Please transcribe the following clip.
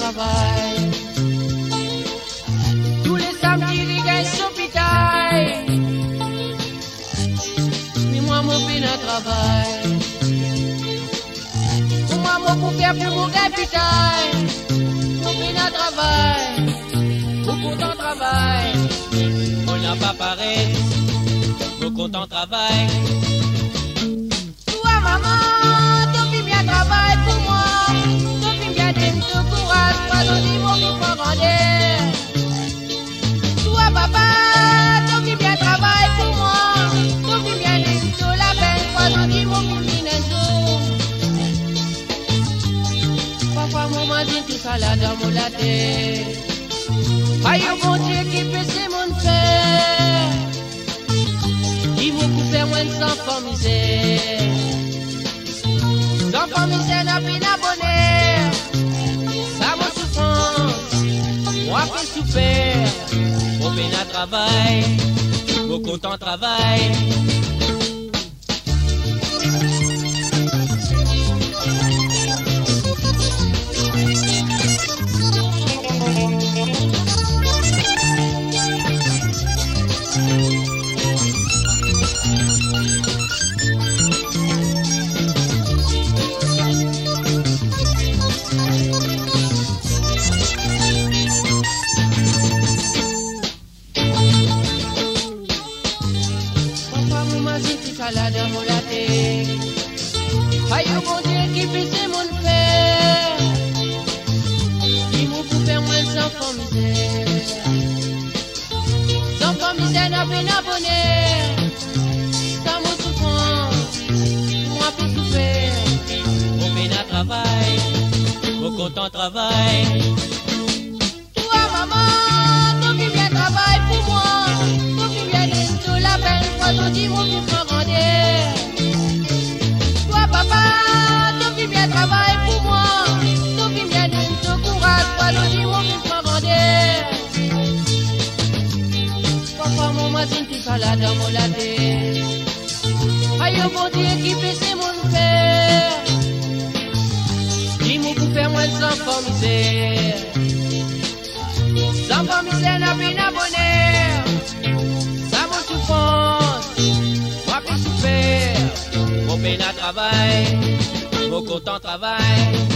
travail. Tous les samedis, les gars s'hôpital. Mais moi, mon peine à travail. Pour moi, mon père plus mon capital. Mon peine à travail. Beaucoup de travail. On n'a pas pareil. Beaucoup de travail. Toi, maman, ton fils bien travaille pour moi. Ton fils bien t'aime, te courage. Pas de niveau qui prend grandeur. Toi, papa, ton fils bien travaille pour moi. Ton fils bien t'aime, te la peine. Pas de niveau qui papa, maman, dit tout ça là dans mon latte. Aïe, mon Dieu, qui peut c'est mon frère. Il vous coupe moins de sans misère. Sans misère n'a plus d'abonnés. Ça m'a souffrance. Moi qui souffert. Mon peine à travail. Mon content travail. Dans mon latte. Aïe, mon Dieu, qui fait mon frère. Il m'a coupé moins sans misère. Sans misère, n'a pas d'abonnés. Sans mon souffrance, moi plus souffert. Mon peine à travail, mon content travail. Toi, maman, ton fils bien travaille pour moi. Ton fils bien de la peine, moi, ton dit mon fils prend grandeur. Toi, papa, ton fils bien travaille pour moi. Ton fils bien de courage, pas le dit mon fils prend grandeur. Papa, maman, c'est une petite salade dans mon latte. Aïe, mon Dieu, qui fait c'est mon frère. Il m'a coupé moins sans misère. Sans misère, n'a plus d'abonnés. Ça m'a souffrance. Moi plus souffert. Mon peine à travail. Mon content travail.